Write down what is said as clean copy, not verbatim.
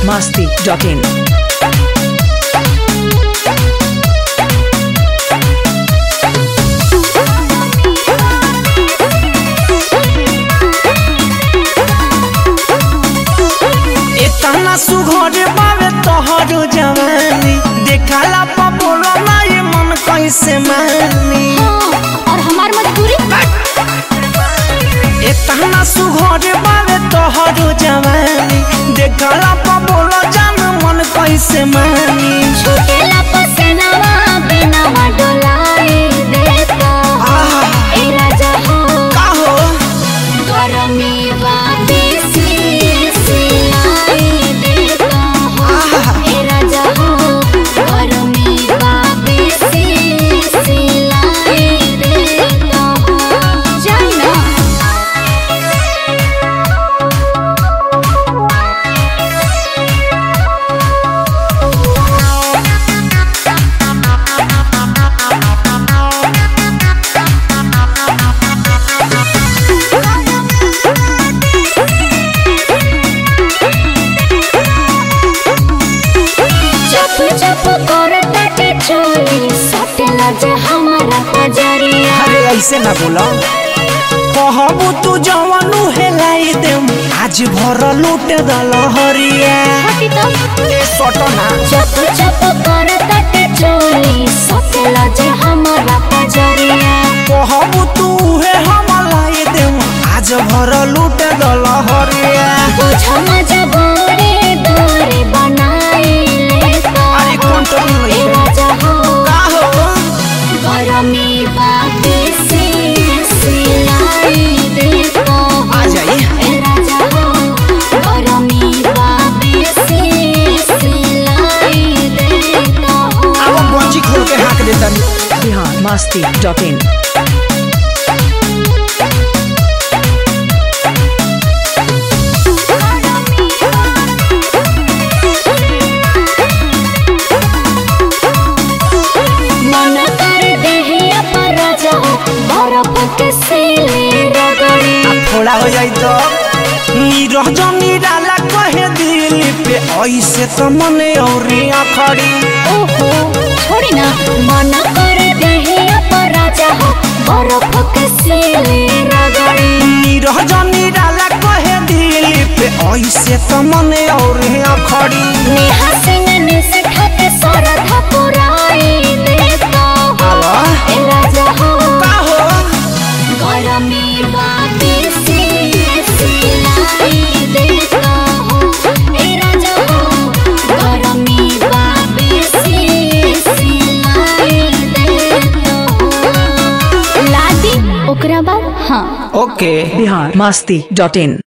biharmasti.in सुघरे बावे तोहरो जवानी देखाला पपोलो ना ये मन कैसे मानी और हमार मजबूरी इतना सुघरे बावे तोहरो जवानी देखाला पपोलो जान मन कैसे मानी छुटेला पसनवा बिना डोलाए देता ए राजा हो का हो गरमी बाबे ऐसे ना बोला कहबू तू जवानू हेलाई देम आज भर लूट दल हरिया सटना चप चप कर तटे चोली सकेला जे हमारा पजरिया कहबू तू हे हम लाई देम आज भर लूट दल हरिया बुझा मजबूरी दूरी बनाई लेता अरे कंट्रोल ए राजा हो का हो गरमी बाबे biharmasti.in मन कर देहिया पर राजा बर्फ के सिले रगड़ी थोड़ा हो जाई तो नीरह जनी डाला कहे दिल पे ऐसे तो मने और खड़ी ओहो छोड़ी ना मन कर देहिया पर राजा बर्फ के सिले रगड़ी नीरह जनी डाला कहे दिल पे ऐसे तो मने और खड़ी नेहा सिंह ने से खाते सरधा पुराई देता ए राजा हो का हो गरमी बाबे से सिलाई देता ए राजा हो गरमी बाबे से सिलाई देता लादी ओकरा बाद हाँ ओके biharmasti.in